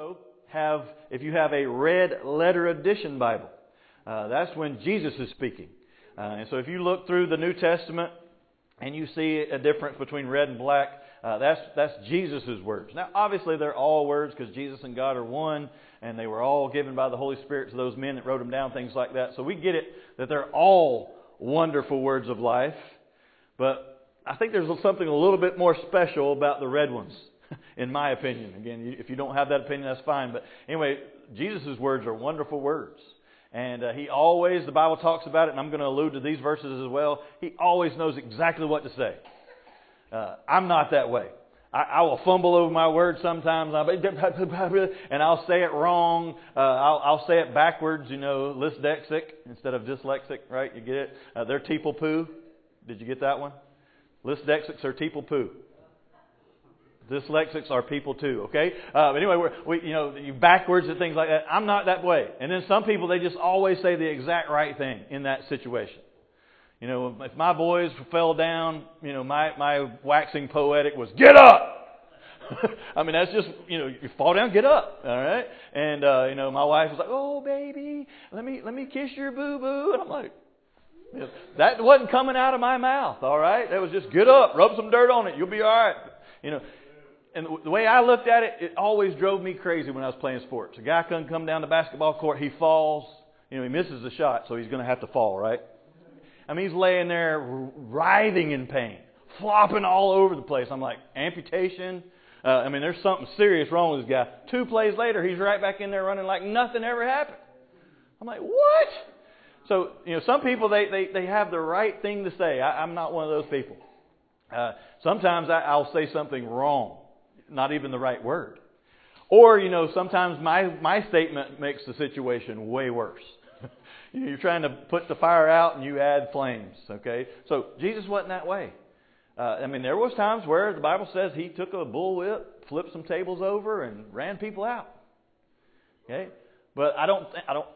also have, if you have a red letter edition Bible, that's when Jesus is speaking. And so if you look through the New Testament and you see a difference between red and black, that's Jesus' words. Now, obviously, they're all words because Jesus and God are one, and they were all given by the Holy Spirit to those men that wrote them down, things like that. So we get it that they're all wonderful words of life. But I think there's something a little bit more special about the red ones, in my opinion. Again, if you don't have that opinion, that's fine. But anyway, Jesus' words are wonderful words. And He always, the Bible talks about it, and I'm going to allude to these verses as well, He always knows exactly what to say. I'm not that way. I will fumble over my words sometimes, and I'll say it wrong. I'll say it backwards, dyslexic instead of dyslexic, right? You get it? They're teeple poo. Did you get that one? Dyslexics are teeple poo. Dyslexics are people too, okay? But anyway, you backwards and things like that. I'm not that way. And then some people, they just always say the exact right thing in that situation. If my boys fell down, my waxing poetic was, get up! I mean, that's just, you fall down, get up, all right? And, my wife was like, oh, baby, let me kiss your boo-boo. And I'm like, that wasn't coming out of my mouth, all right? That was just, get up, rub some dirt on it, you'll be all right. And the way I looked at it, it always drove me crazy when I was playing sports. A guy couldn't come down the basketball court, he falls, he misses the shot, so he's going to have to fall, right? I mean, he's laying there writhing in pain, flopping all over the place. I'm like, amputation? There's something serious wrong with this guy. 2 plays later, he's right back in there running like nothing ever happened. I'm like, what? So, some people, they have the right thing to say. I'm not one of those people. Sometimes I'll say something wrong, not even the right word. Or, sometimes my statement makes the situation way worse. You're trying to put the fire out and you add flames, okay? So Jesus wasn't that way. There was times where the Bible says He took a bullwhip, flipped some tables over, and ran people out. Okay? But I don't,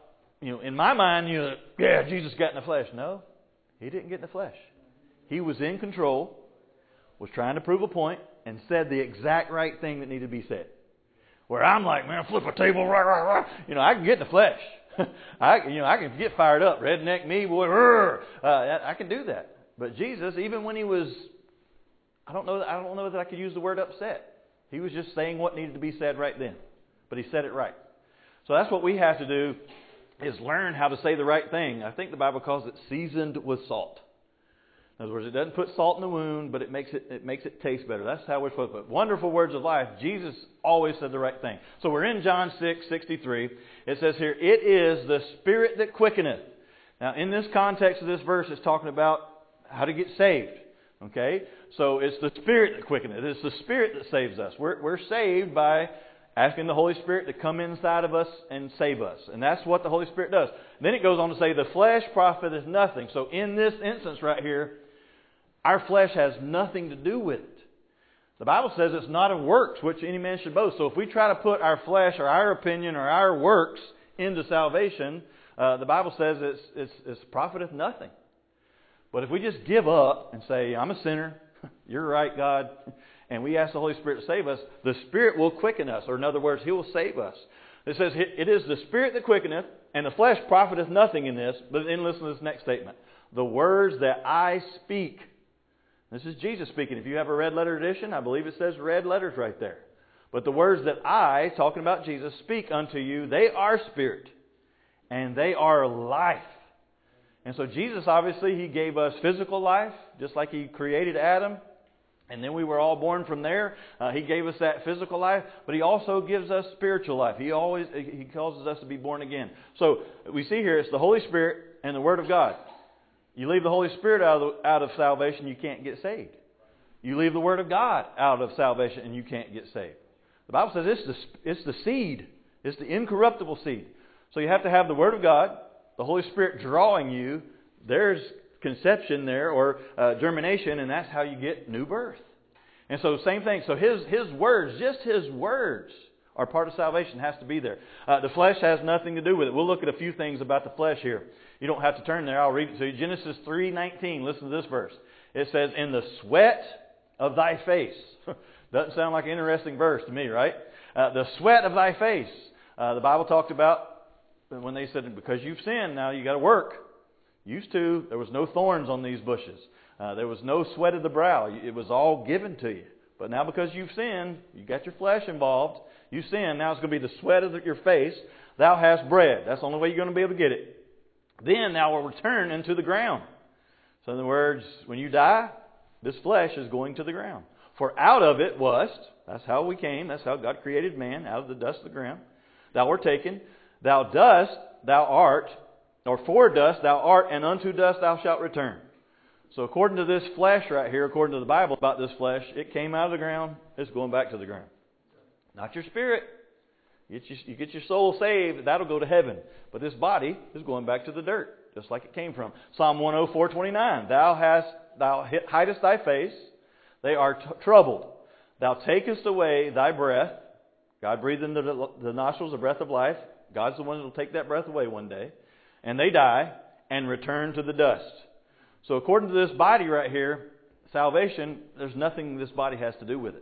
in my mind, Jesus got in the flesh. No, He didn't get in the flesh. He was in control, was trying to prove a point, and said the exact right thing that needed to be said. Where I'm like, man, flip a table, rah, rah, rah. I can get in the flesh. I can get fired up, redneck me, boy. I can do that. But Jesus, even when He was, I don't know that I could use the word upset. He was just saying what needed to be said right then. But He said it right. So that's what we have to do, is learn how to say the right thing. I think the Bible calls it seasoned with salt. In other words, it doesn't put salt in the wound, but it makes it taste better. That's how we're supposed to put it. Wonderful words of life. Jesus always said the right thing. So we're in John 6:63. It says here, it is the Spirit that quickeneth. Now, in this context of this verse, it's talking about how to get saved. Okay? So it's the Spirit that quickeneth. It's the Spirit that saves us. We're saved by asking the Holy Spirit to come inside of us and save us. And that's what the Holy Spirit does. Then it goes on to say, the flesh profiteth nothing. So in this instance right here, our flesh has nothing to do with it. The Bible says it's not of works which any man should boast. So if we try to put our flesh or our opinion or our works into salvation, the Bible says it's profiteth nothing. But if we just give up and say, I'm a sinner, you're right, God, and we ask the Holy Spirit to save us, the Spirit will quicken us. Or in other words, He will save us. It says, it is the Spirit that quickeneth, and the flesh profiteth nothing in this. But then listen to this next statement. The words that I speak. This is Jesus speaking. If you have a red letter edition, I believe it says red letters right there. But the words that I, talking about Jesus, speak unto you, they are spirit, and they are life. And so Jesus, obviously, He gave us physical life, just like He created Adam. And then we were all born from there. He gave us that physical life, but He also gives us spiritual life. He causes us to be born again. So we see here, it's the Holy Spirit and the Word of God. You leave the Holy Spirit out of salvation, you can't get saved. You leave the Word of God out of salvation, and you can't get saved. The Bible says it's the seed. It's the incorruptible seed. So you have to have the Word of God, the Holy Spirit drawing you. There's conception there, or germination, and that's how you get new birth. And so same thing. So His words, just His words, are part of salvation. Has to be there. The flesh has nothing to do with it. We'll look at a few things about the flesh here. You don't have to turn there. I'll read it to you. Genesis 3:19. Listen to this verse. It says, in the sweat of thy face. Doesn't sound like an interesting verse to me, right? The sweat of thy face. The Bible talked about when they said, because you've sinned, now you got to work. Used to, there was no thorns on these bushes. There was no sweat of the brow. It was all given to you. But now because you've sinned, you got your flesh involved. You sinned. Now it's going to be the sweat of your face. Thou hast bread. That's the only way you're going to be able to get it. Then thou will return into the ground. So in other words, when you die, this flesh is going to the ground. For out of it wast, that's how we came, that's how God created man, out of the dust of the ground. Thou wert taken, thou dust, thou art, or for dust thou art, and unto dust thou shalt return. So according to this flesh right here, according to the Bible about this flesh, it came out of the ground, it's going back to the ground. Not your spirit. You get your soul saved, that'll go to heaven. But this body is going back to the dirt, just like it came from. Psalm 104:29. Thou hidest thy face, they are troubled. Thou takest away thy breath. God breathed into the nostrils the breath of life. God's the one that will take that breath away one day. And they die and return to the dust. So according to this body right here, salvation, there's nothing this body has to do with it.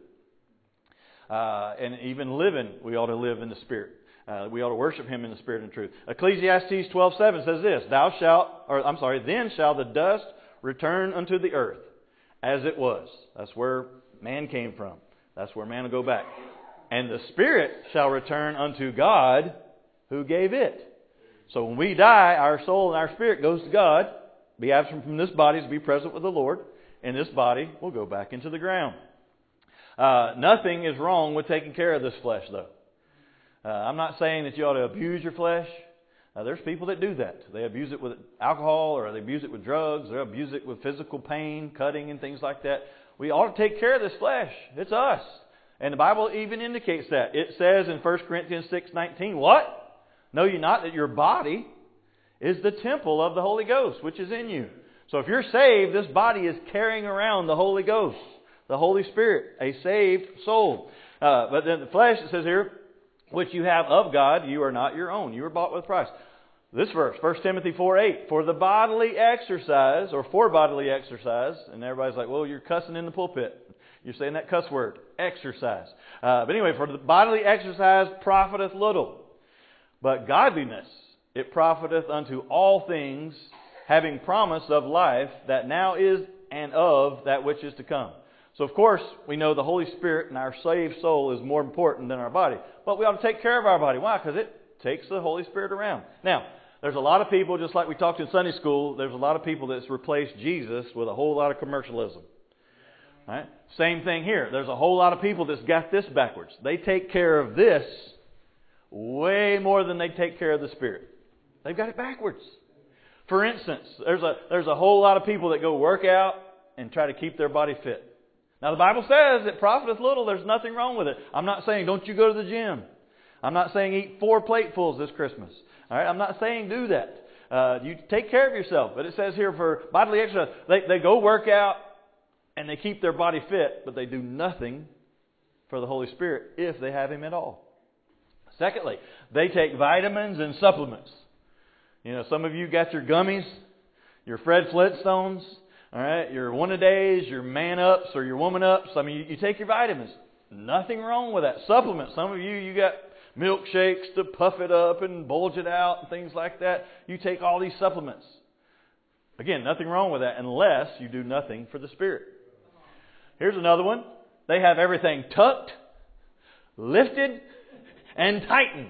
And even living, we ought to live in the Spirit. We ought to worship Him in the Spirit and truth. Ecclesiastes 12:7 says this, then shall the dust return unto the earth as it was. That's where man came from. That's where man will go back. And the Spirit shall return unto God who gave it. So when we die, our soul and our spirit goes to God, be absent from this body to be present with the Lord, and this body will go back into the ground. Nothing is wrong with taking care of this flesh, though. I'm not saying that you ought to abuse your flesh. There's people that do that. They abuse it with alcohol, or they abuse it with drugs, or abuse it with physical pain, cutting, and things like that. We ought to take care of this flesh. It's us. And the Bible even indicates that. It says in 1 Corinthians 6:19, what? Know ye not that your body is the temple of the Holy Ghost, which is in you? So if you're saved, this body is carrying around the Holy Ghost, the Holy Spirit, a saved soul. But then the flesh, it says here, which you have of God, you are not your own. You were bought with a price. This verse, 1 Timothy 4:8, for bodily exercise, and everybody's like, well, you're cussing in the pulpit. You're saying that cuss word, exercise. But anyway, for the bodily exercise profiteth little. But godliness, it profiteth unto all things, having promise of life that now is and of that which is to come. So of course, we know the Holy Spirit and our saved soul is more important than our body. But we ought to take care of our body. Why? Because it takes the Holy Spirit around. Now, there's a lot of people, just like we talked in Sunday school, there's a lot of people that's replaced Jesus with a whole lot of commercialism. All right? Same thing here. There's a whole lot of people that's got this backwards. They take care of this way more than they take care of the Spirit. They've got it backwards. For instance, there's a whole lot of people that go work out and try to keep their body fit. Now the Bible says it profiteth little. There's nothing wrong with it. I'm not saying don't you go to the gym. I'm not saying eat 4 platefuls this Christmas. All right? I'm not saying do that. You take care of yourself. But it says here for bodily exercise, they go work out and they keep their body fit, but they do nothing for the Holy Spirit if they have Him at all. Secondly, they take vitamins and supplements. You know, some of you got your gummies, your Fred Flintstones, all right, your one-a-days, your man-ups or your woman-ups. I mean, you take your vitamins. Nothing wrong with that. Supplements. Some of you got milkshakes to puff it up and bulge it out and things like that. You take all these supplements. Again, nothing wrong with that unless you do nothing for the Spirit. Here's another one. They have everything tucked, lifted, and tightened.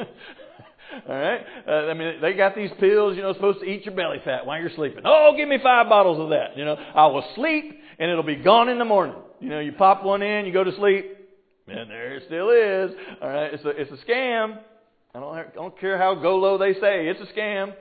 All right? I mean, they got these pills, supposed to eat your belly fat while you're sleeping. Oh, give me 5 bottles of that. I will sleep and it'll be gone in the morning. You pop one in, you go to sleep, and there it still is. All right? It's a scam. I don't care how go-low they say. It's a scam.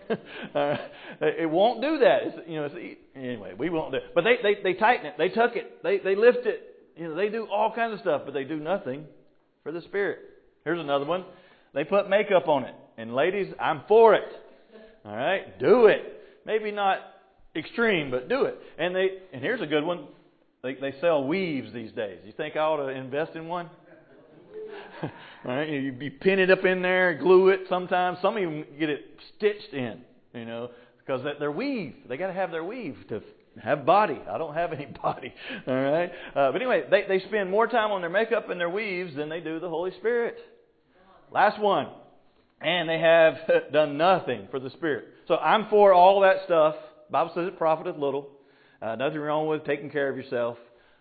It won't do that. Anyway, we won't do it. But they tighten it. They tuck it. They lift it. They do all kinds of stuff, but they do nothing for the Spirit. Here's another one. They put makeup on it. And ladies, I'm for it. All right? Do it. Maybe not extreme, but do it. And here's a good one. They sell weaves these days. You think I ought to invest in one? All right? You pin it up in there, glue it sometimes. Some even get it stitched in, because they're weave. They got to have their weave to have body. I don't have any body. All right. But anyway, they spend more time on their makeup and their weaves than they do the Holy Spirit. Last one. And they have done nothing for the Spirit. So I'm for all that stuff. The Bible says it profiteth little. Nothing wrong with taking care of yourself.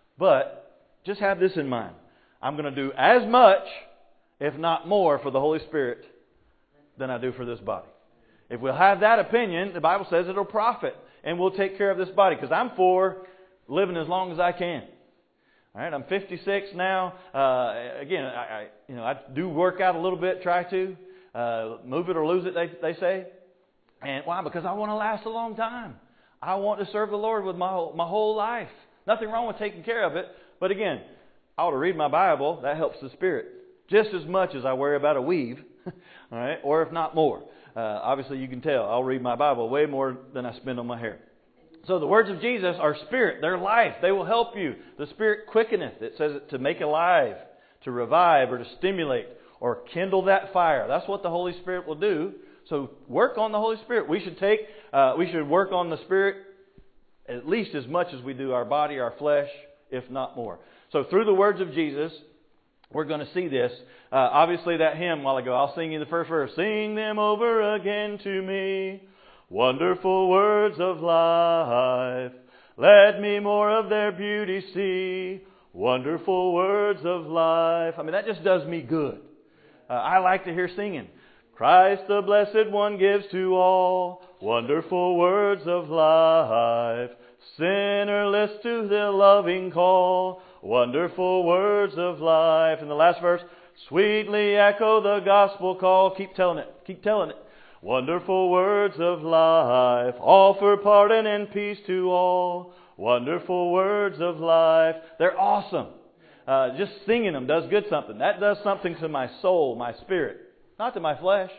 But just have this in mind. I'm going to do as much, if not more, for the Holy Spirit than I do for this body. If we'll have that opinion, the Bible says it'll profit. And we'll take care of this body. Because I'm for living as long as I can. All right, I'm 56 now. Again, I do work out a little bit, try to. Move it or lose it, they say. And why? Because I want to last a long time. I want to serve the Lord with my whole life. Nothing wrong with taking care of it. But again, I ought to read my Bible. That helps the Spirit. Just as much as I worry about a weave. All right, or if not more. Obviously, you can tell. I'll read my Bible way more than I spend on my hair. So the words of Jesus are Spirit. They're life. They will help you. The Spirit quickeneth. It says to make alive, to revive, or to stimulate, or kindle that fire. That's what the Holy Spirit will do. So work on the Holy Spirit. We should work on the Spirit at least as much as we do our body, our flesh, if not more. So through the words of Jesus, we're going to see this. Obviously that hymn a while ago, I'll sing you the first verse. Sing them over again to me, wonderful words of life. Let me more of their beauty see, wonderful words of life. I mean, that just does me good. I like to hear singing. Christ the Blessed One gives to all wonderful words of life. Sinner, list to the loving call, wonderful words of life. And the last verse, sweetly echo the gospel call. Keep telling it. Keep telling it. Wonderful words of life. Offer pardon and peace to all. Wonderful words of life. They're awesome. Just singing them does good something. That does something to my soul, my spirit. Not to my flesh.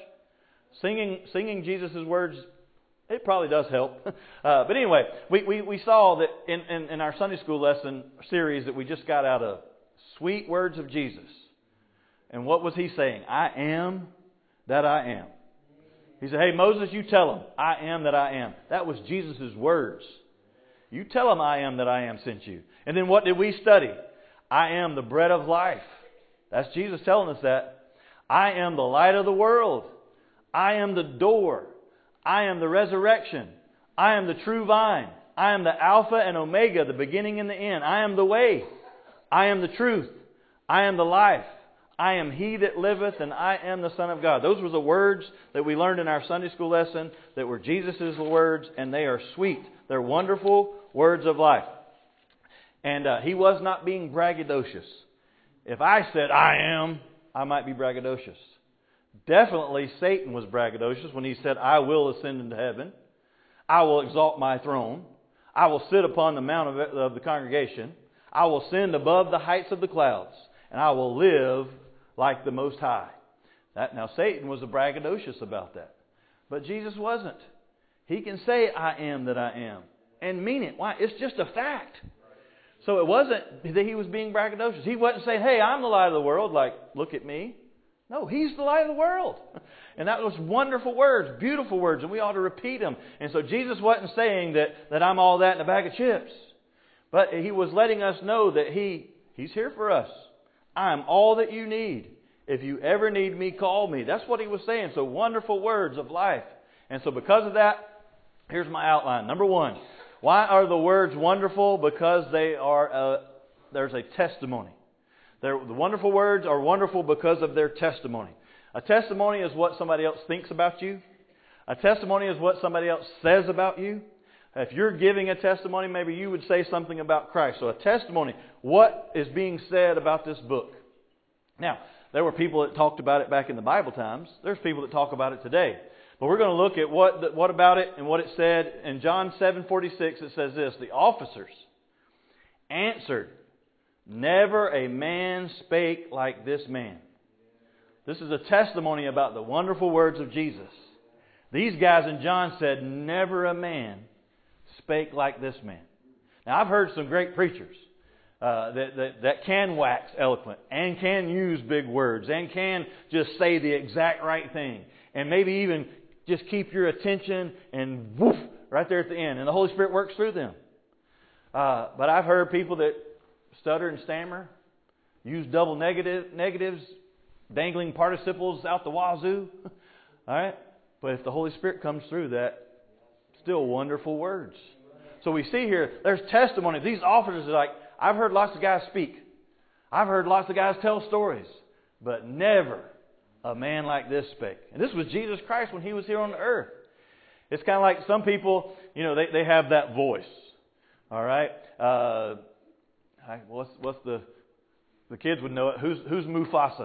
Singing Jesus' words, it probably does help. But anyway, we saw that in our Sunday school lesson series that we just got out of, sweet words of Jesus. And what was he saying? I am that I am. He said, hey, Moses, you tell him, I am that I am. That was Jesus' words. You tell him I am that I am sent you. And then what did we study? I am the bread of life. That's Jesus telling us that. I am the light of the world. I am the door. I am the resurrection. I am the true vine. I am the Alpha and Omega, the beginning and the end. I am the way. I am the truth. I am the life. I am He that liveth, and I am the Son of God. Those were the words that we learned in our Sunday school lesson that were Jesus' words, and they are sweet. They're wonderful words of life. And He was not being braggadocious. If I said, I am, I might be braggadocious. Definitely Satan was braggadocious when he said, I will ascend into heaven. I will exalt my throne. I will sit upon the mount of the congregation. I will ascend above the heights of the clouds. And I will live like the Most High. Now Satan was braggadocious about that. But Jesus wasn't. He can say, I am that I am. And mean it. Why? It's just a fact. So it wasn't that He was being braggadocious. He wasn't saying, hey, I'm the light of the world. Like, look at me. No, He's the light of the world. And that was wonderful words, beautiful words, and we ought to repeat them. And so Jesus wasn't saying that I'm all that in a bag of chips. But He was letting us know that He's here for us. I'm all that you need. If you ever need me, call me. That's what He was saying. So wonderful words of life. And so because of that, here's my outline. Number one, why are the words wonderful? Because they are there's a testimony. The wonderful words are wonderful because of their testimony. A testimony is what somebody else thinks about you. A testimony is what somebody else says about you. If you're giving a testimony, maybe you would say something about Christ. So a testimony, what is being said about this book? Now, there were people that talked about it back in the Bible times. There's people that talk about it today. But we're going to look at what about it and what it said. In John 7:46, it says this, the officers answered, never a man spake like this man. This is a testimony about the wonderful words of Jesus. These guys in John said, never a man spake like this man. Now, I've heard some great preachers that can wax eloquent and can use big words and can just say the exact right thing and maybe even just keep your attention and woof, right there at the end. And the Holy Spirit works through them. But I've heard people that stutter and stammer, use double negatives, dangling participles out the wazoo. All right? But if the Holy Spirit comes through that, still wonderful words. So we see here, there's testimony. These officers are like, I've heard lots of guys speak. I've heard lots of guys tell stories. But never a man like this spake. And this was Jesus Christ when He was here on the earth. It's kind of like some people, they have that voice. All right? What's the kids would know it. Who's Mufasa?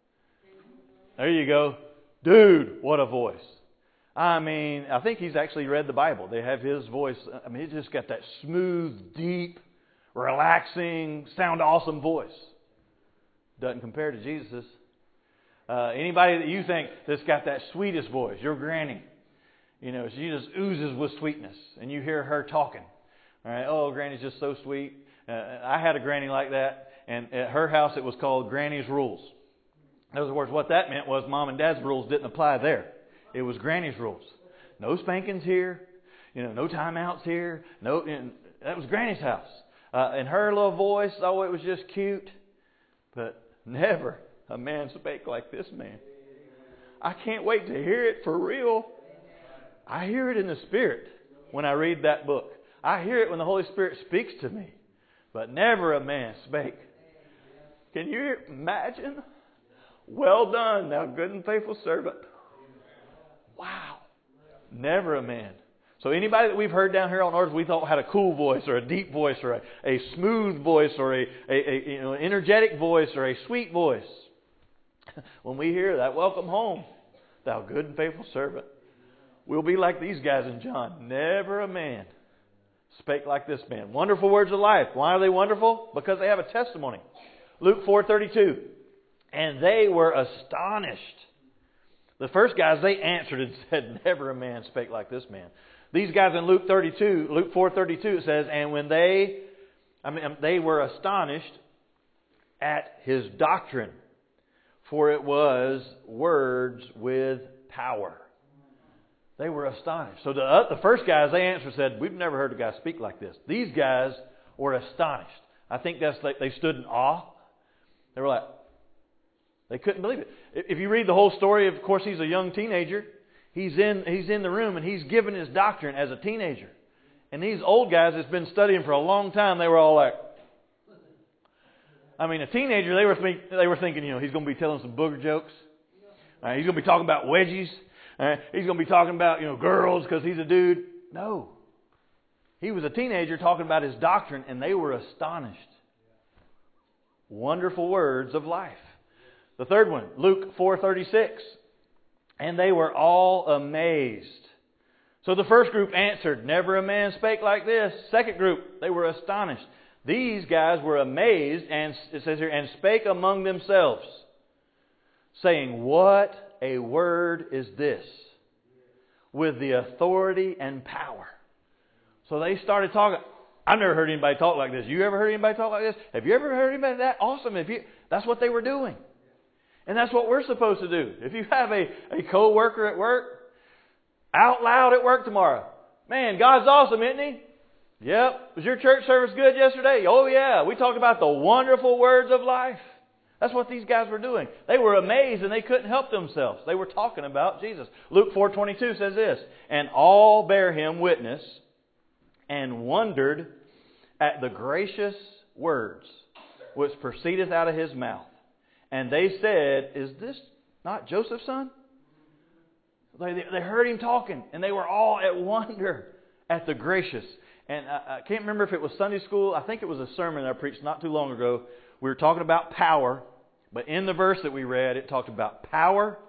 There you go. Dude, what a voice. I mean, I think he's actually read the Bible. They have his voice. I mean, he's just got that smooth, deep, relaxing, sound awesome voice. Doesn't compare to Jesus's. Anybody that you think that's got that sweetest voice, your granny, she just oozes with sweetness, and you hear her talking. All right, oh, Granny's just so sweet. I had a granny like that, and at her house it was called Granny's Rules. In other words, what that meant was Mom and Dad's rules didn't apply there. It was Granny's rules. No spankings here, no timeouts here. That was Granny's house. And her little voice, it was just cute, but never a man spake like this man. I can't wait to hear it for real. I hear it in the Spirit when I read that book. I hear it when the Holy Spirit speaks to me. But never a man spake. Can you imagine? Well done, thou good and faithful servant. Wow. Never a man. So anybody that we've heard down here on earth we thought had a cool voice or a deep voice or a smooth voice or an energetic voice or a sweet voice. When we hear that, welcome home, thou good and faithful servant. We'll be like these guys in John. Never a man spake like this man. Wonderful words of life. Why are they wonderful? Because they have a testimony. Luke 4:32. And they were astonished. The first guys, they answered and said, never a man spake like this man. These guys in Luke 4:32, it says, and when they were astonished at His doctrine, for it was words with power. They were astonished. So the first guys, they answered and said, we've never heard a guy speak like this. These guys were astonished. I think that's like they stood in awe. They were like, they couldn't believe it. If you read the whole story, of course, he's a young teenager. He's in the room and he's giving his doctrine as a teenager. And these old guys that's been studying for a long time, they were all like, a teenager, they were thinking, he's going to be telling some booger jokes. He's going to be talking about wedgies. He's going to be talking about, girls because he's a dude. No. He was a teenager talking about his doctrine and they were astonished. Wonderful words of life. The third one, Luke 4:36. And they were all amazed. So the first group answered, never a man spake like this. Second group, they were astonished. These guys were amazed, and it says here, and spake among themselves, saying, what a word is this, with the authority and power. So they started talking. I've never heard anybody talk like this. You ever heard anybody talk like this? Have you ever heard anybody that? Awesome. That's what they were doing. And that's what we're supposed to do. If you have a co-worker at work, out loud at work tomorrow. Man, God's awesome, isn't He? Yep. Was your church service good yesterday? Oh yeah. We talked about the wonderful words of life. That's what these guys were doing. They were amazed and they couldn't help themselves. They were talking about Jesus. Luke 4:22 says this, and all bare Him witness and wondered at the gracious words which proceedeth out of His mouth. And they said, is this not Joseph's son? They heard Him talking, and they were all at wonder at the gracious. And I can't remember if it was Sunday school. I think it was a sermon I preached not too long ago. We were talking about power, but in the verse that we read, it talked about power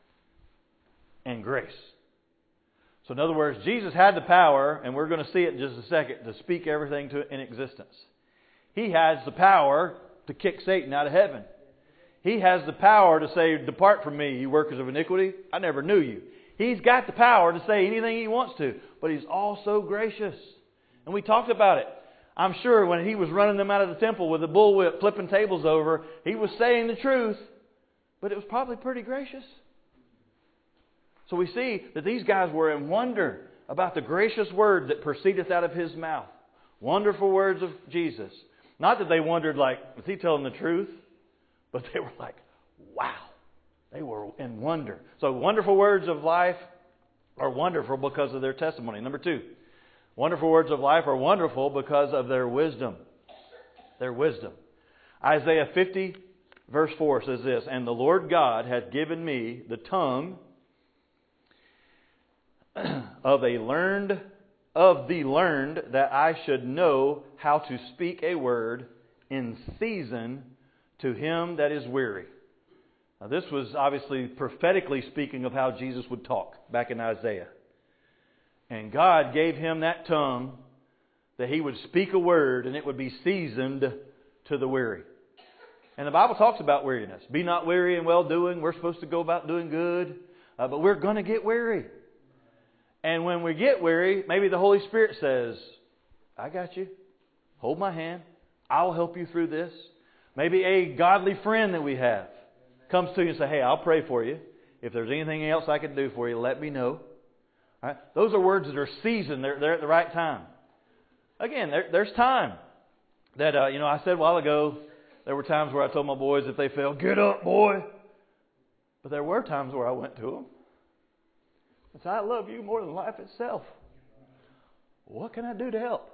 and grace. So in other words, Jesus had the power, and we're going to see it in just a second, to speak everything in existence. He has the power to kick Satan out of heaven. He has the power to say, depart from me, you workers of iniquity. I never knew you. He's got the power to say anything He wants to, but He's also gracious. And we talked about it. I'm sure when He was running them out of the temple with a bullwhip, flipping tables over, He was saying the truth, but it was probably pretty gracious. So we see that these guys were in wonder about the gracious word that proceedeth out of His mouth. Wonderful words of Jesus. Not that they wondered like, is he telling the truth? But they were like, wow. They were in wonder. So wonderful words of life are wonderful because of their testimony. Number 2, wonderful words of life are wonderful because of their wisdom. Their wisdom. Isaiah 50 verse 4 says this, and the Lord God hath given me the tongue of the learned that I should know how to speak a word in season to him that is weary. Now this was obviously prophetically speaking of how Jesus would talk back in Isaiah. And God gave him that tongue that he would speak a word and it would be seasoned to the weary. And the Bible talks about weariness. Be not weary in well-doing. We're supposed to go about doing good. But we're going to get weary. And when we get weary, maybe the Holy Spirit says, I got you. Hold my hand. I'll help you through this. Maybe a godly friend that we have comes to you and says, hey, I'll pray for you. If there's anything else I can do for you, let me know. All right? Those are words that are seasoned. They're at the right time. Again, there's time. That, I said a while ago, there were times where I told my boys if they fell, get up, boy. But there were times where I went to them. I said, I love you more than life itself. What can I do to help?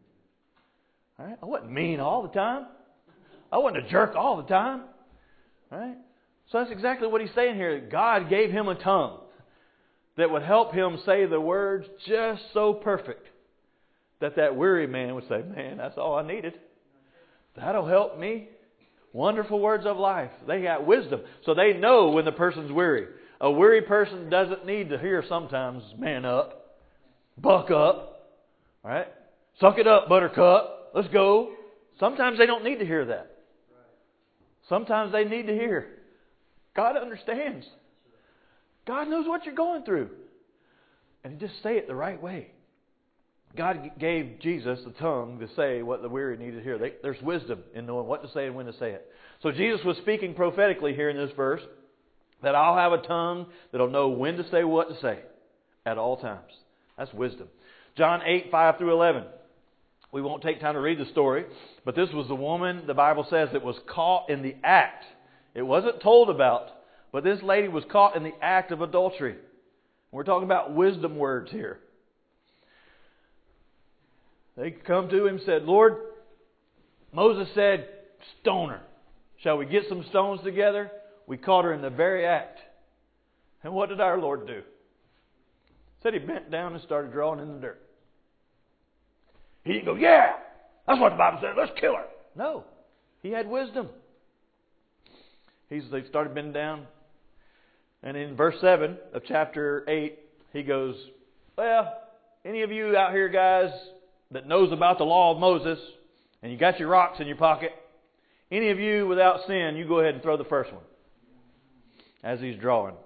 All right? I wasn't mean all the time. I wasn't a jerk all the time. All right? So that's exactly what he's saying here. God gave him a tongue that would help him say the words just so perfect that weary man would say, man, that's all I needed. That'll help me. Wonderful words of life. They got wisdom. So they know when the person's weary. A weary person doesn't need to hear sometimes, man up, buck up, all right? Suck it up, buttercup. Let's go. Sometimes they don't need to hear that. Sometimes they need to hear, God understands. God knows what you're going through. And you just say it the right way. God gave Jesus the tongue to say what the weary needed to hear. There's wisdom in knowing what to say and when to say it. So Jesus was speaking prophetically here in this verse that I'll have a tongue that'll know when to say what to say at all times. That's wisdom. John 8, 5 through 11. We won't take time to read the story, but this was the woman, the Bible says, that was caught in the act. It wasn't told about, but this lady was caught in the act of adultery. We're talking about wisdom words here. They come to him and said, Lord, Moses said, stone her. Shall we get some stones together? We caught her in the very act. And what did our Lord do? Said he bent down and started drawing in the dirt. He didn't go, yeah, that's what the Bible said. Let's kill her. No, he had wisdom. They started bending down. And in verse 7 of chapter 8, he goes, well, any of you out here guys that knows about the law of Moses, and you got your rocks in your pocket, any of you without sin, you go ahead and throw the first one. As he's drawing.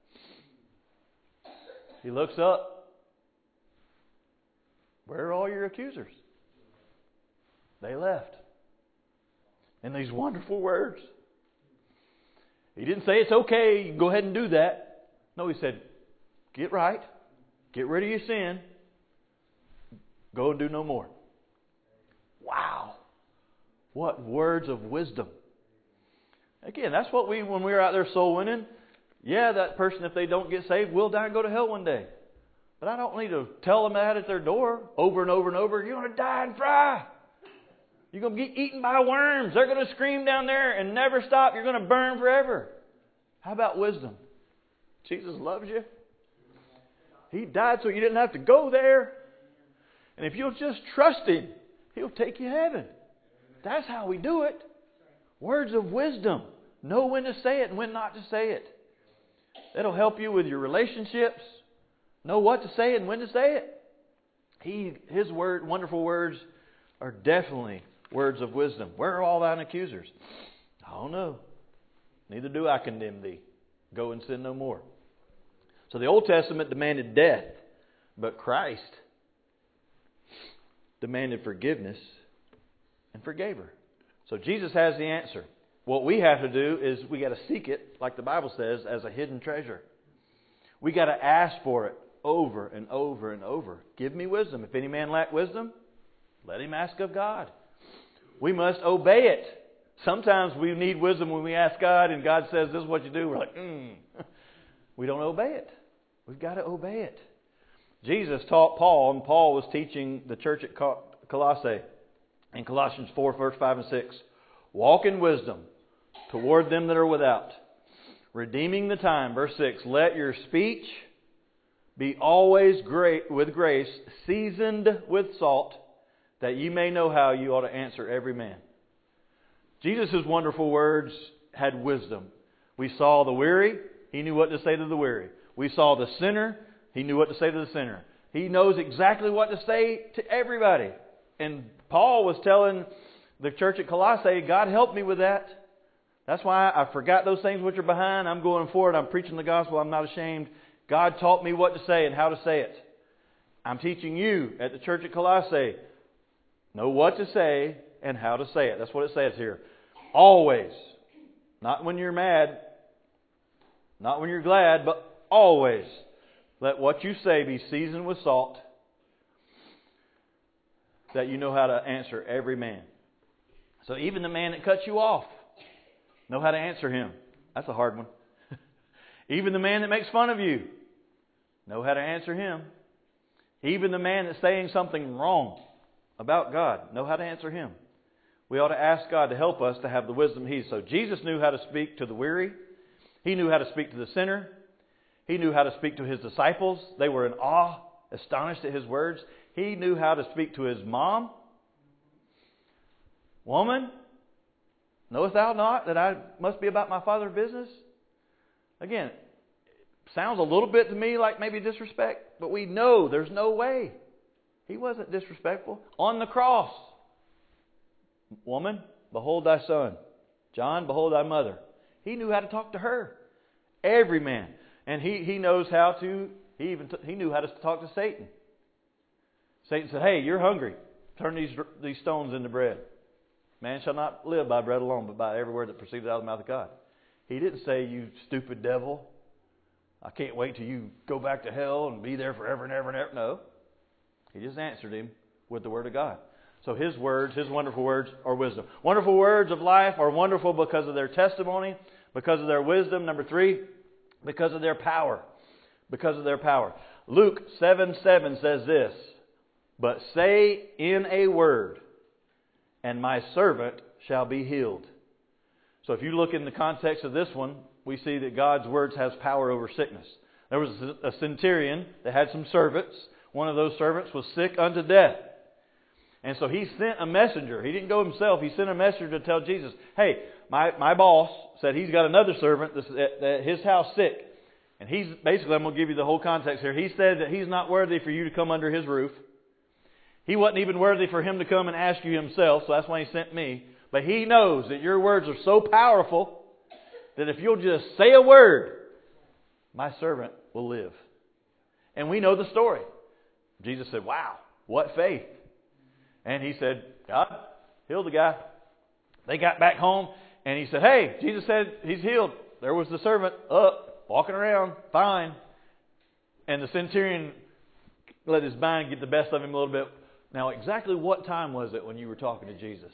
He looks up. Where are all your accusers? They left. And these wonderful words. He didn't say it's okay, you can go ahead and do that. No, he said, get right. Get rid of your sin. Go and do no more. Wow. What words of wisdom. Again, that's what when we were out there soul winning, yeah, that person, if they don't get saved, will die and go to hell one day. But I don't need to tell them that at their door over and over and over. You're going to die and fry. You're going to get eaten by worms. They're going to scream down there and never stop. You're going to burn forever. How about wisdom? Jesus loves you. He died so you didn't have to go there. And if you'll just trust Him, He'll take you to heaven. That's how we do it. Words of wisdom. Know when to say it and when not to say it. That'll help you with your relationships. Know what to say and when to say it. His wonderful words are definitely words of wisdom. Where are all thine accusers? I don't know. Neither do I condemn thee. Go and sin no more. So the Old Testament demanded death, but Christ demanded forgiveness and forgave her. So Jesus has the answer. What we have to do is we got to seek it, like the Bible says, as a hidden treasure. We got to ask for it over and over and over. Give me wisdom. If any man lack wisdom, Let him ask of God. We must obey it. Sometimes we need wisdom when we ask God and God says, this is what you do. We're like, We don't obey it. We've got to obey it. Jesus taught Paul, and Paul was teaching the church at Colossae in Colossians 4, verse 5 and 6. Walk in wisdom toward them that are without, redeeming the time. Verse 6, let your speech be always great with grace, seasoned with salt, that you may know how you ought to answer every man. Jesus' wonderful words had wisdom. We saw the weary, He knew what to say to the weary. We saw the sinner, He knew what to say to the sinner. He knows exactly what to say to everybody. And Paul was telling the church at Colossae, God help me with that. That's why I forgot those things which are behind. I'm going forward. I'm preaching the gospel. I'm not ashamed. God taught me what to say and how to say it. I'm teaching you at the church at Colossae, know what to say and how to say it. That's what it says here. Always. Not when you're mad. Not when you're glad, but always. Let what you say be seasoned with salt, that you know how to answer every man. So even the man that cuts you off, know how to answer him. That's a hard one. Even the man that makes fun of you, know how to answer him. Even the man that's saying something wrong about God, know how to answer him. We ought to ask God to help us to have the wisdom He's. So Jesus knew how to speak to the weary. He knew how to speak to the sinner. He knew how to speak to His disciples. They were in awe, astonished at His words. He knew how to speak to His mom. Woman, knowest thou not that I must be about my Father's business? Again, sounds a little bit to me like maybe disrespect, but we know there's no way. He wasn't disrespectful. On the cross, woman, behold thy son. John, behold thy mother. He knew how to talk to her. Every man. And he knows how to, he knew how to talk to Satan. Satan said, hey, you're hungry. Turn these stones into bread. Man shall not live by bread alone, but by every word that proceeded out of the mouth of God. He didn't say, you stupid devil, I can't wait till you go back to hell and be there forever and ever and ever. No. He just answered him with the Word of God. So His words, His wonderful words, are wisdom. Wonderful words of life are wonderful because of their testimony, because of their wisdom. Number 3, because of their power. Because of their power. Luke 7:7 says this, but say in a word, and my servant shall be healed. So if you look in the context of this one, we see that God's words has power over sickness. There was a centurion that had some servants. One of those servants was sick unto death. And so he sent a messenger. He didn't go himself. He sent a messenger to tell Jesus, hey, my boss said he's got another servant that's at his house sick. And he's basically, I'm going to give you the whole context here. He said that he's not worthy for you to come under his roof. He wasn't even worthy for him to come and ask you himself, so that's why he sent me. But he knows that your words are so powerful that if you'll just say a word, my servant will live. And we know the story. Jesus said, wow, what faith. And he said, God, heal the guy. They got back home and he said, hey, Jesus said he's healed. There was the servant up, walking around, fine. And the centurion let his mind get the best of him a little bit. Now, exactly what time was it when you were talking to Jesus?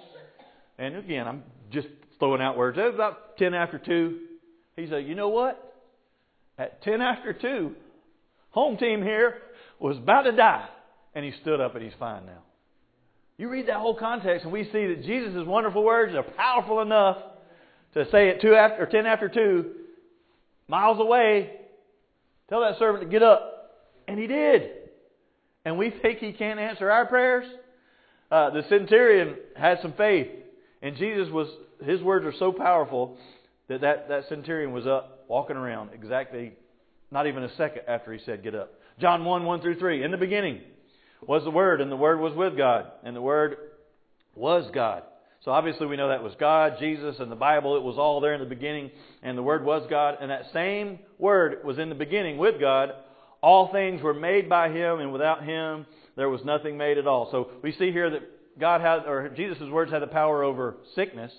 And again, I'm just throwing out words. It was about 10 after 2. He said, you know what? At 10 after 2, home team here was about to die. And he stood up and he's fine now. You read that whole context and we see that Jesus' wonderful words are powerful enough to say at 10 after 2, miles away, tell that servant to get up. And he did. And we think he can't answer our prayers. The centurion had some faith. And his words are so powerful that centurion was up, walking around exactly, not even a second after he said get up. John 1:1-3. In the beginning was the Word, and the Word was with God, and the Word was God. So obviously we know that was God, Jesus, and the Bible. It was all there in the beginning, and the Word was God. And that same Word was in the beginning with God. All things were made by Him, and without Him there was nothing made at all. So we see here that Jesus' words had the power over sickness.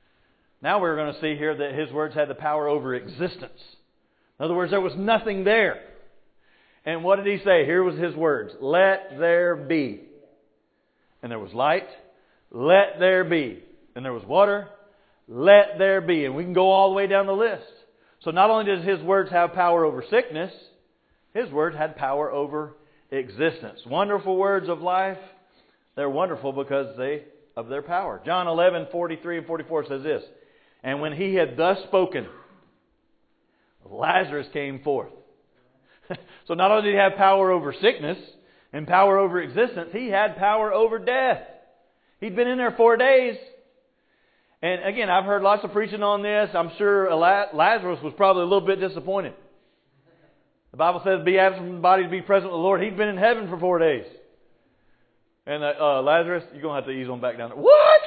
Now we're going to see here that His words had the power over existence. In other words, there was nothing there. And what did He say? Here was His words. Let there be. and there was light. Let there be. And there was water. Let there be. And we can go all the way down the list. So not only does His words have power over sickness, His word had power over existence. Wonderful words of life. They're wonderful because of their power. John 11:43 and 44 says this. And when He had thus spoken, Lazarus came forth. So not only did He have power over sickness and power over existence, He had power over death. He'd been in there 4 days. And again, I've heard lots of preaching on this. I'm sure Lazarus was probably a little bit disappointed. The Bible says, be absent from the body to be present with the Lord. He'd been in heaven for 4 days. And Lazarus, you're going to have to ease on back down there. What?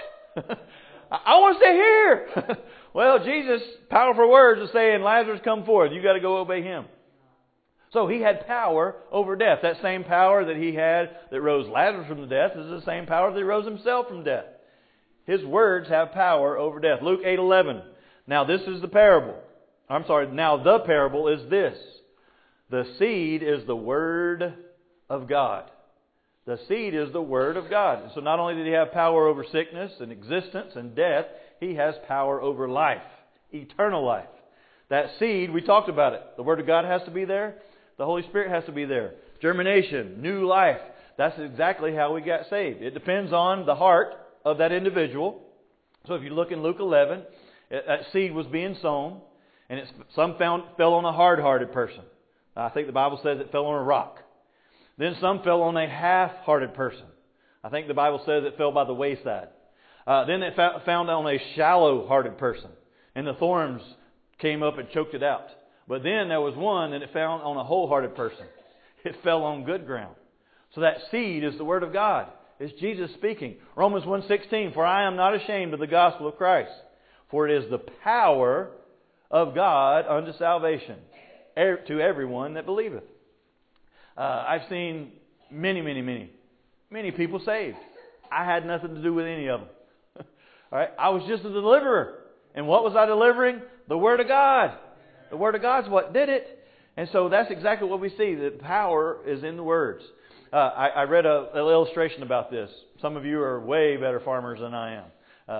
I want to stay here. Well, Jesus, powerful words, is saying, Lazarus, come forth. You got to go obey Him. So He had power over death. That same power that He had that rose Lazarus from the death is the same power that He rose Himself from death. His words have power over death. Luke 8:11. Now this is the parable. Now the parable is this. The seed is the Word of God. The seed is the Word of God. And so not only did He have power over sickness and existence and death, He has power over life, eternal life. That seed, we talked about it. The Word of God has to be there. The Holy Spirit has to be there. Germination, new life. That's exactly how we got saved. It depends on the heart of that individual. So if you look in Luke 11, that seed was being sown, and some fell on a hard-hearted person. I think the Bible says it fell on a rock. Then some fell on a half-hearted person. I think the Bible says it fell by the wayside. Then it found on a shallow-hearted person, and the thorns came up and choked it out. But then there was one that it found on a wholehearted person. It fell on good ground. So that seed is the Word of God. It's Jesus speaking. Romans 1:16, for I am not ashamed of the gospel of Christ, for it is the power of God unto salvation to everyone that believeth. I've seen many people saved. I had nothing to do with any of them. All right, I was just a deliverer. And what was I delivering? The Word of God. The Word of God's what did it. And so that's exactly what we see. The power is in the words. I read an illustration about this. Some of you are way better farmers than I am.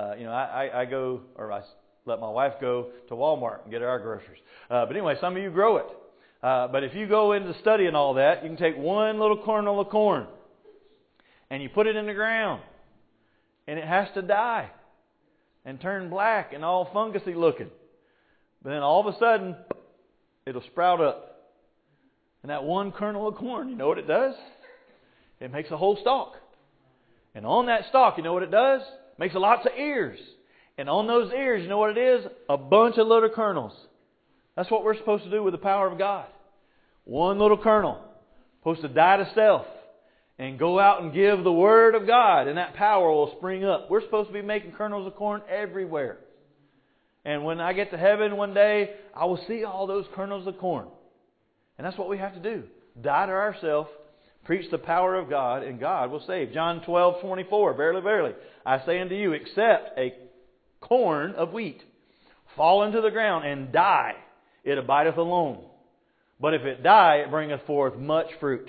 I go, or I let my wife go to Walmart and get our groceries. But anyway, some of you grow it. But if you go into studying all that, you can take one little kernel of corn and you put it in the ground, and it has to die and turn black and all fungusy looking. But then all of a sudden, it'll sprout up. And that one kernel of corn, you know what it does? It makes a whole stalk. And on that stalk, you know what it does? It makes lots of ears. And on those ears, you know what it is? A bunch of little kernels. That's what we're supposed to do with the power of God. One little kernel. Supposed to die to self. And go out and give the Word of God. And that power will spring up. We're supposed to be making kernels of corn everywhere. And when I get to heaven one day, I will see all those kernels of corn. And that's what we have to do. Die to ourselves. Preach the power of God, and God will save. John 12:24. Verily, verily, I say unto you, except a corn of wheat fall into the ground and die, it abideth alone. But if it die, it bringeth forth much fruit.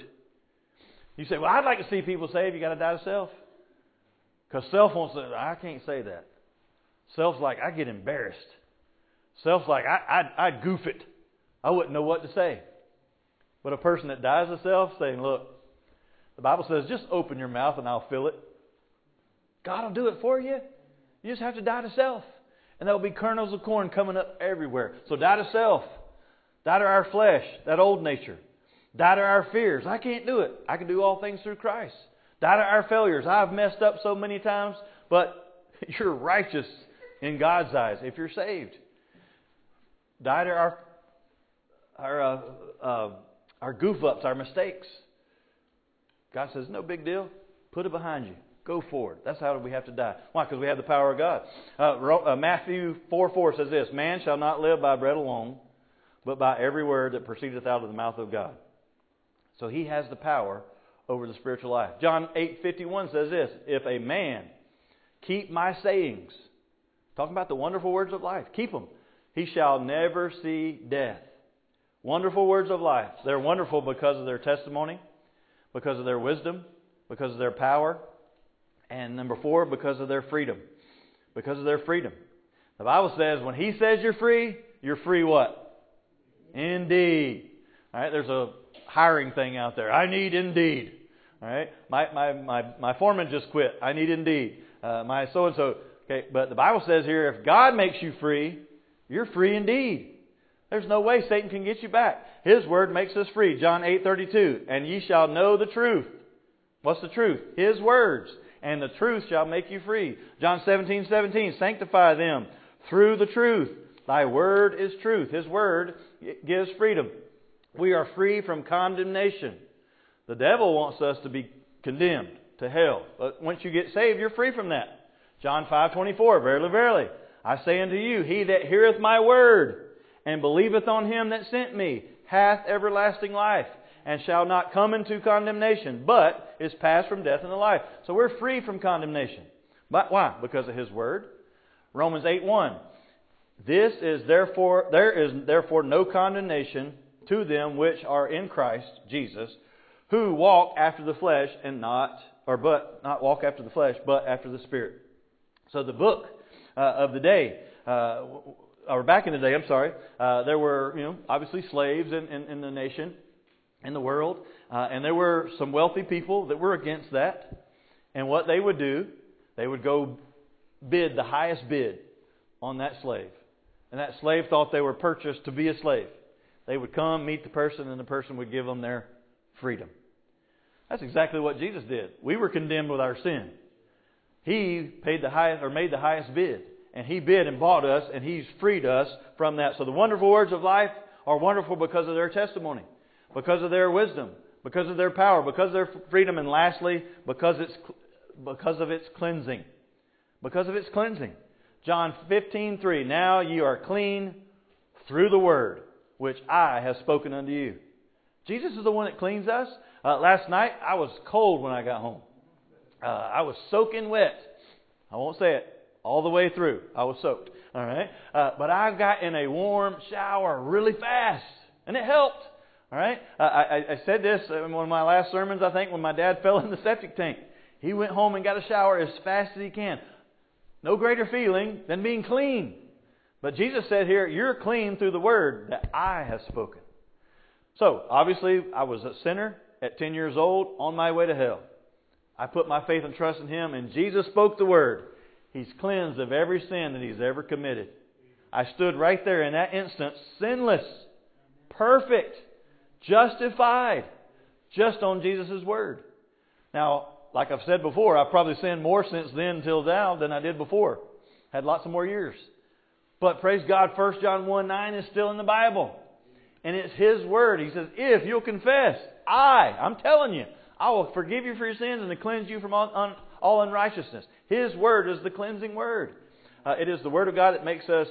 You say, well, I'd like to see people saved. You got to die to self. Because self wants to, I can't say that. Self's like, I get embarrassed. Self's like, I'd goof it. I wouldn't know what to say. But a person that dies to self saying, look, the Bible says, just open your mouth and I'll fill it. God will do it for you. You just have to die to self. And there will be kernels of corn coming up everywhere. So die to self. Die to our flesh, that old nature. Die to our fears. I can't do it. I can do all things through Christ. Die to our failures. I've messed up so many times, but you're righteous in God's eyes if you're saved. Die to our goof-ups, our mistakes. God says, no big deal. Put it behind you. Go forward. That's how we have to die. Why? Because we have the power of God. Matthew 4:4 says this, man shall not live by bread alone, but by every word that proceedeth out of the mouth of God. So He has the power over the spiritual life. John 8:51 says this, if a man keep my sayings, talking about the wonderful words of life, keep them, he shall never see death. Wonderful words of life. They're wonderful because of their testimony, because of their wisdom, because of their power. And number 4, because of their freedom. Because of their freedom. The Bible says when He says you're free what? Indeed. All right, there's a hiring thing out there. I need Indeed. All right, my foreman just quit. I need Indeed. My so-and-so. Okay, but the Bible says here, if God makes you free, you're free indeed. There's no way Satan can get you back. His word makes us free. John 8:32. And ye shall know the truth. What's the truth? His words. And the truth shall make you free. John 17:17. Sanctify them through the truth. Thy word is truth. His word gives freedom. We are free from condemnation. The devil wants us to be condemned to hell. But once you get saved, you're free from that. John 5:24. Verily, verily, I say unto you, he that heareth my word and believeth on Him that sent me hath everlasting life, and shall not come into condemnation, but is passed from death into life. So we're free from condemnation. But why? Because of His word. Romans 8:1. There is therefore no condemnation to them which are in Christ Jesus, who walk after the flesh not walk after the flesh, but after the Spirit. So the book of the day, or back in the day, there were obviously slaves in the nation, in the world, and there were some wealthy people that were against that. And what they would do, they would go bid the highest bid on that slave. And that slave thought they were purchased to be a slave. They would come, meet the person, and the person would give them their freedom. That's exactly what Jesus did. We were condemned with our sin. He paid the highest, or made the highest bid. And He bid and bought us, and He's freed us from that. So the wonderful words of life are wonderful because of their testimony, because of their wisdom, because of their power, because of their freedom, and lastly, because of its cleansing. Because of its cleansing. John 15:3. Now ye are clean through the word which I have spoken unto you. Jesus is the one that cleans us. Last night I was cold when I got home. I was soaking wet. I won't say it. All the way through, I was soaked. All right, but I got in a warm shower really fast, and it helped. All right, I said this in one of my last sermons. I think when my dad fell in the septic tank, he went home and got a shower as fast as he can. No greater feeling than being clean. But Jesus said here, "You're clean through the word that I have spoken." So obviously, I was a sinner at 10 years old, on my way to hell. I put my faith and trust in Him, and Jesus spoke the word. He's cleansed of every sin that He's ever committed. I stood right there in that instant, sinless, perfect, justified, just on Jesus' word. Now, like I've said before, I've probably sinned more since then till now than I did before. Had lots of more years. But praise God, 1 John 1:9 is still in the Bible. And it's His word. He says, if you'll confess, I'm telling you, I will forgive you for your sins and to cleanse you from all unrighteousness. His word is the cleansing word. It is the word of God that makes us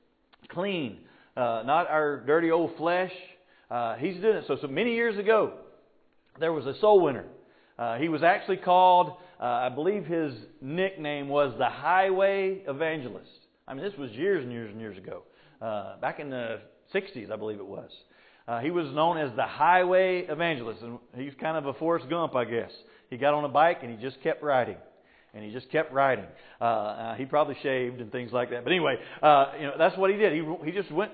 clean, not our dirty old flesh. He's doing it. So many years ago, there was a soul winner. He was actually called, I believe his nickname was the Highway Evangelist. I mean, this was years and years and years ago. Back in the 60s, I believe it was. He was known as the Highway Evangelist. And he's kind of a Forrest Gump, I guess. He got on a bike and he just kept riding. And he just kept riding. He probably shaved and things like that. But anyway, that's what he did. He just went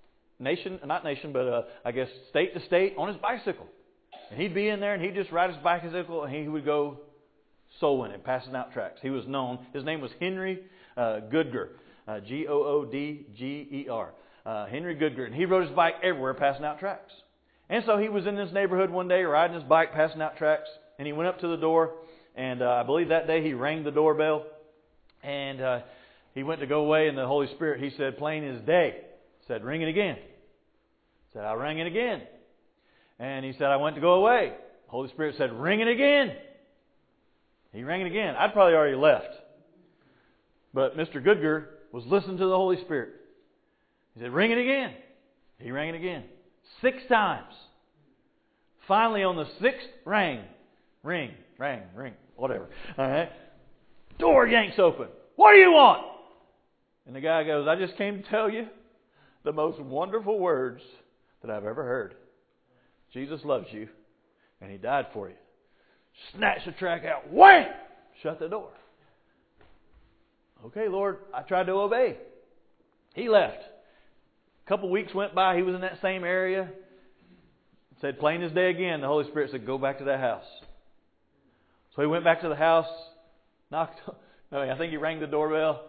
I guess state to state on his bicycle. And he'd be in there and he'd just ride his bicycle and he would go soul winning, passing out tracts. He was known. His name was Henry Goodger. Goodger. Henry Goodger. And he rode his bike everywhere passing out tracts. And so he was in this neighborhood one day riding his bike passing out tracts. And he went up to the door. And I believe that day he rang the doorbell. And he went to go away. And the Holy Spirit, He said, plain as day, said, ring it again. Said, I rang it again. And he said, I went to go away. The Holy Spirit said, ring it again. He rang it again. I'd probably already left. But Mr. Goodger was listening to the Holy Spirit. He said, ring it again. He rang it again. 6 times. Finally, on the 6th ring, whatever. All right. Door yanks open. What do you want? And the guy goes, I just came to tell you the most wonderful words that I've ever heard. Jesus loves you, and He died for you. Snatched the tract out. Wham! Shut the door. Okay, Lord, I tried to obey. He left. A couple weeks went by. He was in that same area. Said, plain as day again. The Holy Spirit said, go back to that house. So he went back to the house, knocked. I think he rang the doorbell.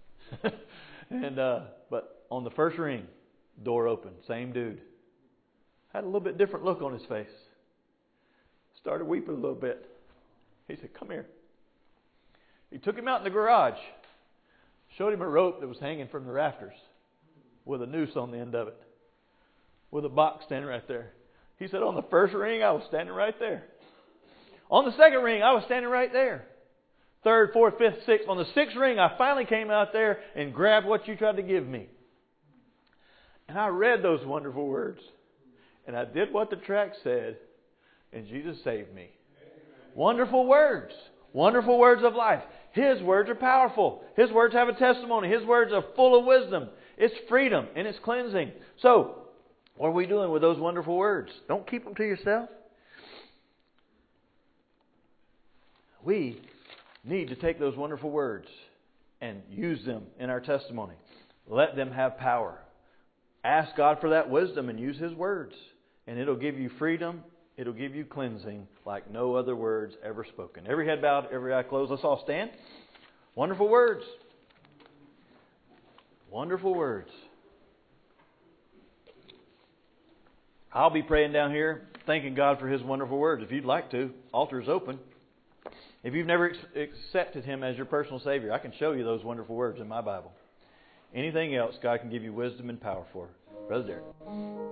But on the first ring, door opened. Same dude. Had a little bit different look on his face. Started weeping a little bit. He said, come here. He took him out in the garage. Showed him a rope that was hanging from the rafters with a noose on the end of it. With a box standing right there. He said, on the first ring, I was standing right there. On the second ring, I was standing right there. Third, fourth, fifth, sixth. On the sixth ring, I finally came out there and grabbed what you tried to give me. And I read those wonderful words. And I did what the tract said. And Jesus saved me. Wonderful words. Wonderful words of life. His words are powerful. His words have a testimony. His words are full of wisdom. It's freedom and it's cleansing. So, what are we doing with those wonderful words? Don't keep them to yourself. We need to take those wonderful words and use them in our testimony. Let them have power. Ask God for that wisdom and use His words. And it'll give you freedom. It'll give you cleansing like no other words ever spoken. Every head bowed, every eye closed. Let's all stand. Wonderful words. Wonderful words. I'll be praying down here, thanking God for His wonderful words. If you'd like to, altar is open. If you've never accepted Him as your personal Savior, I can show you those wonderful words in my Bible. Anything else, God can give you wisdom and power for. Brother Derek.